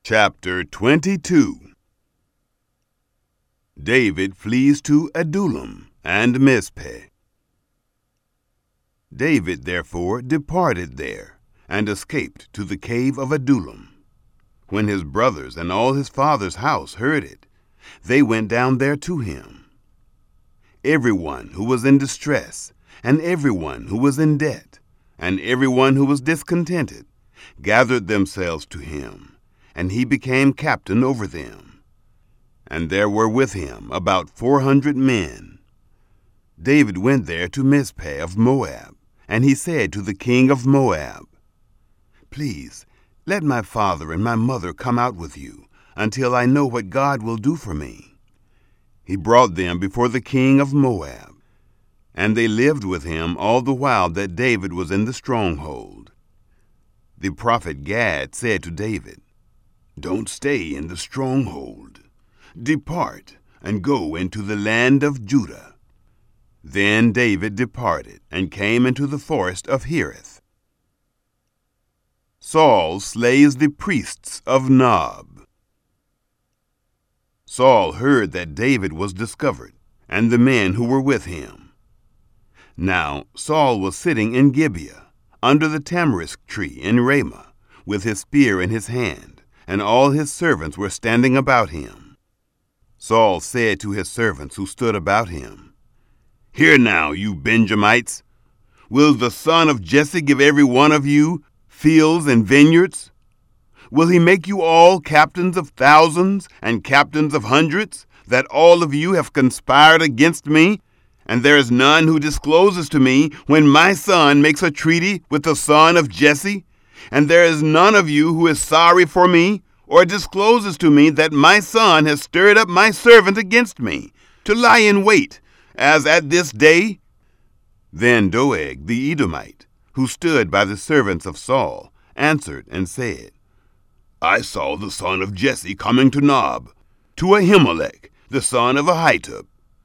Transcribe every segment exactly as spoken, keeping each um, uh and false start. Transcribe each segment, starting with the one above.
Chapter twenty-two. David flees to Adullam and Mizpeh. David therefore departed there, and escaped to the cave of Adullam. When his brothers and all his father's house heard it, they went down there to him. Everyone who was in distress, and everyone who was in debt, and everyone who was discontented, gathered themselves to him, and he became captain over them. And there were with him about four hundred men. David went there to Mizpeh of Moab, and he said to the king of Moab, "Please, let my father and my mother come out with you, until I know what God will do for me." He brought them before the king of Moab, and they lived with him all the while that David was in the stronghold. The prophet Gad said to David, "Don't stay in the stronghold. Depart and go into the land of Judah." Then David departed and came into the forest of Hereth. Saul slays the priests of Nob. Saul heard that David was discovered, and the men who were with him. Now Saul was sitting in Gibeah, under the tamarisk tree in Ramah, with his spear in his hand, and all his servants were standing about him. Saul said to his servants who stood about him, "Hear now, you Benjamites, will the son of Jesse give every one of you fields and vineyards? Will he make you all captains of thousands and captains of hundreds, that all of you have conspired against me? And there is none who discloses to me when my son makes a treaty with the son of Jesse? And there is none of you who is sorry for me, or discloses to me that my son has stirred up my servant against me, to lie in wait, as at this day?" Then Doeg the Edomite, who stood by the servants of Saul, answered and said, "I saw the son of Jesse coming to Nob, to Ahimelech, the son of Ahitub.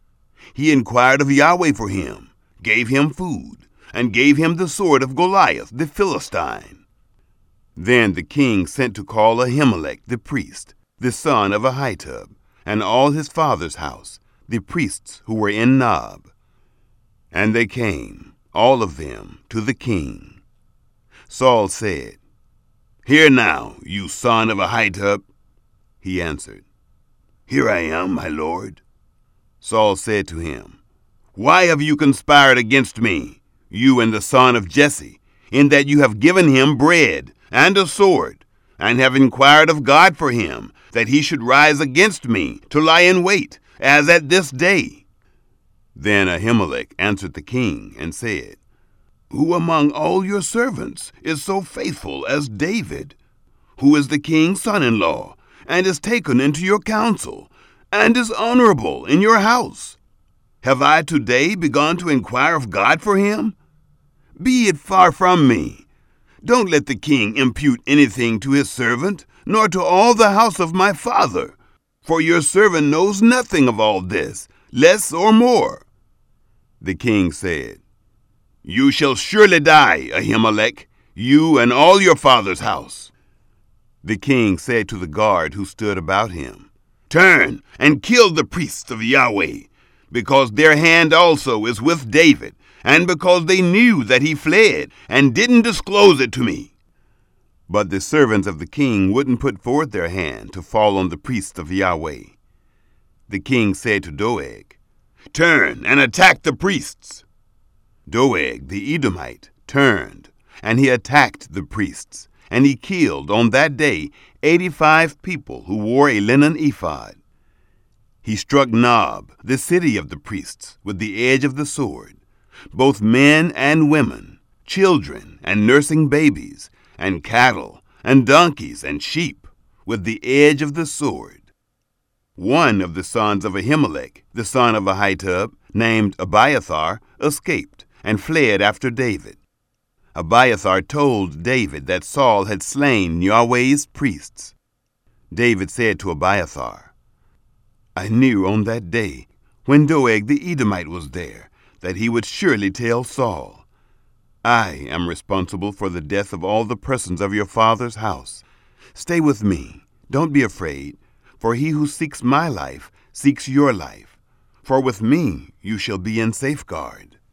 He inquired of Yahweh for him, gave him food, and gave him the sword of Goliath the Philistine." Then the king sent to call Ahimelech the priest, the son of Ahitub, and all his father's house, the priests who were in Nob. And they came, all of them, to the king. Saul said, "Hear now, you son of Ahitub." He answered, "Here I am, my lord." Saul said to him, "Why have you conspired against me, you and the son of Jesse, in that you have given him bread and a sword, and have inquired of God for him, that he should rise against me to lie in wait, as at this day?" Then Ahimelech answered the king and said, "Who among all your servants is so faithful as David, who is the king's son-in-law, and is taken into your counsel, and is honorable in your house? Have I today begun to inquire of God for him? Be it far from me. Don't let the king impute anything to his servant, nor to all the house of my father, for your servant knows nothing of all this, less or more." The king said, "You shall surely die, Ahimelech, you and all your father's house." The king said to the guard who stood about him, "Turn and kill the priests of Yahweh, because their hand also is with David, and because they knew that he fled and didn't disclose it to me." But the servants of the king wouldn't put forth their hand to fall on the priests of Yahweh. The king said to Doeg, "Turn and attack the priests." Doeg the Edomite turned, and he attacked the priests, and he killed on that day eighty-five people who wore a linen ephod. He struck Nob, the city of the priests, with the edge of the sword, both men and women, children and nursing babies, and cattle and donkeys and sheep, with the edge of the sword. One of the sons of Ahimelech, the son of Ahitub, named Abiathar, escaped and fled after David. Abiathar told David that Saul had slain Yahweh's priests. David said to Abiathar, "I knew on that day, when Doeg the Edomite was there, that he would surely tell Saul. I am responsible for the death of all the persons of your father's house. Stay with me, Don't be afraid, for he who seeks my life seeks your life. For with me you shall be in safeguard.